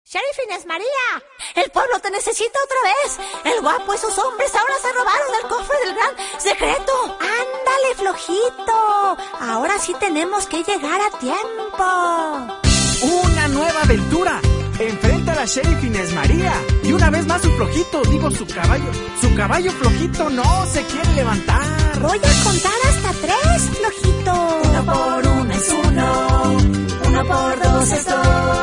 Sheriff Inés María, el pueblo te necesita otra vez. El guapo y sus hombres ahora se robaron el cofre del gran secreto. Ándale, flojito. Ahora sí tenemos que llegar a tiempo. ¡Una nueva aventura! Enfrenta a la Sheriff Inés María. Y una vez más su flojito, digo su caballo flojito no se quiere levantar. Voy a contar hasta 3, flojito. 1 por 1 es 1, 1 por 2 es 2.